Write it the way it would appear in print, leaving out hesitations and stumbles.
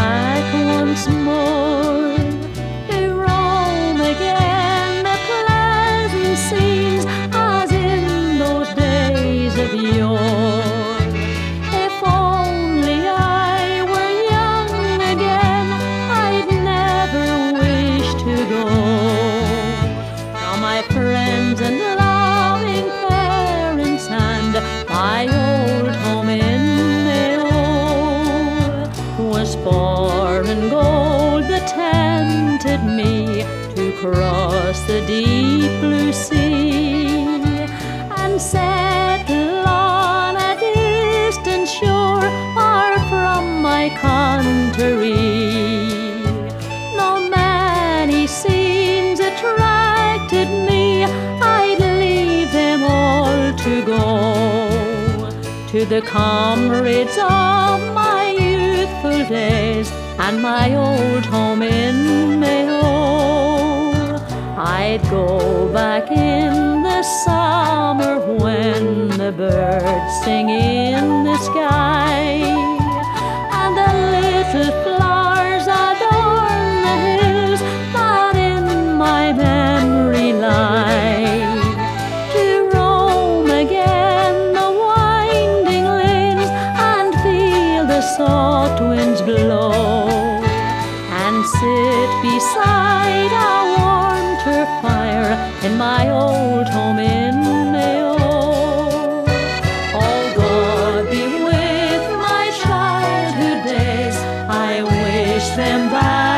back once more to roam again the pleasant scenes as in those days of yore. If only I were young again, I'd never wish to go. Now my friends and loving parents and my old home in Mayo was far and gold that tempted me to cross the deep blue sea and settle on a distant shore far from my country. Though many scenes attracted me, I'd leave them all to go to the comrades of my youthful days and my old home in Mayo. I'd go back in the summer when the birds sing in the sky and the little flowers adorn the hills that in my memory lie. To roam again the winding lanes and feel the soft winds blow and sit beside a warm turf fire in my old home in Mayo. Oh, God be with my childhood days, I wish them back